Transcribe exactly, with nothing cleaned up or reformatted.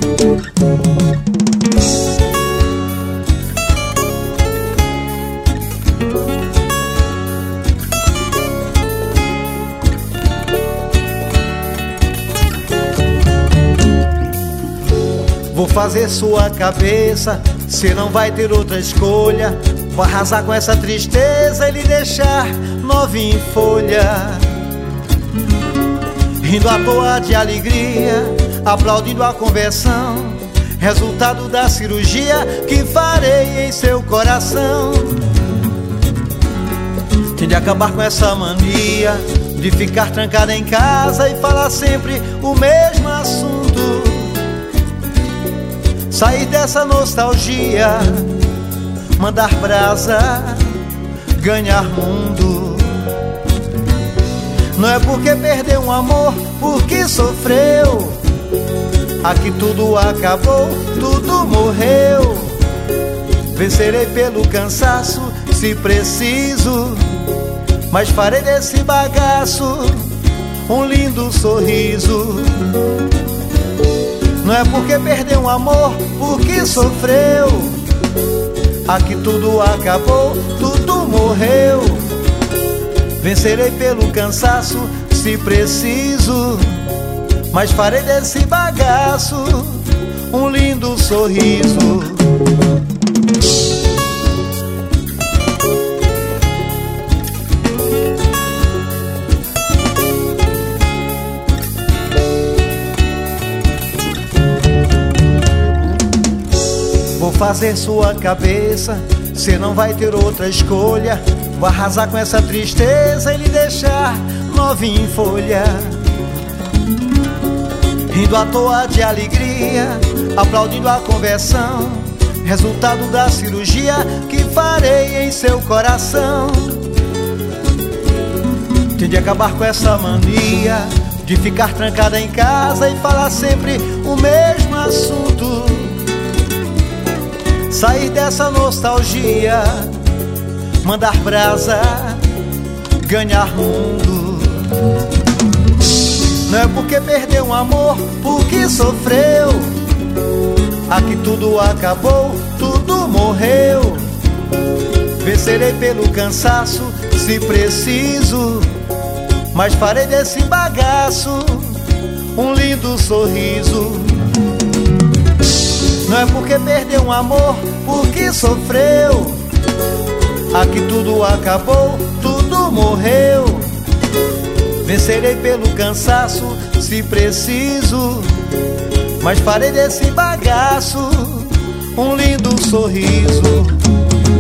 Vou fazer sua cabeça, cê não vai ter outra escolha. Vou arrasar com essa tristeza e lhe deixar novinho em folha. Rindo à toa de alegria, aplaudindo a conversão, resultado da cirurgia que farei em seu coração. Tem de acabar com essa mania de ficar trancada em casa e falar sempre o mesmo assunto. Sair dessa nostalgia, mandar brasa, ganhar mundo. Não é porque perdeu um amor, porque sofreu. Aqui tudo acabou, tudo morreu. Vencerei pelo cansaço, se preciso, mas farei desse bagaço um lindo sorriso. Não é porque perdeu um amor, porque sofreu. Aqui tudo acabou, tudo morreu. Vencerei pelo cansaço, se preciso, mas farei desse bagaço um lindo sorriso. Vou fazer sua cabeça, cê não vai ter outra escolha. Vou arrasar com essa tristeza e lhe deixar novinho em folha. Rindo à toa de alegria, aplaudindo a conversão, resultado da cirurgia que farei em seu coração. Tem de acabar com essa mania de ficar trancada em casa e falar sempre o mesmo assunto. Sair dessa nostalgia, mandar brasa, ganhar mundo. Não é porque perdeu um amor, porque sofreu. Aqui tudo acabou, tudo morreu. Vencerei pelo cansaço, se preciso, mas farei desse bagaço um lindo sorriso. Não é porque perdeu um amor, porque sofreu. Aqui tudo acabou, tudo morreu. Vencerei pelo cansaço, se preciso, mas farei desse bagaço um lindo sorriso.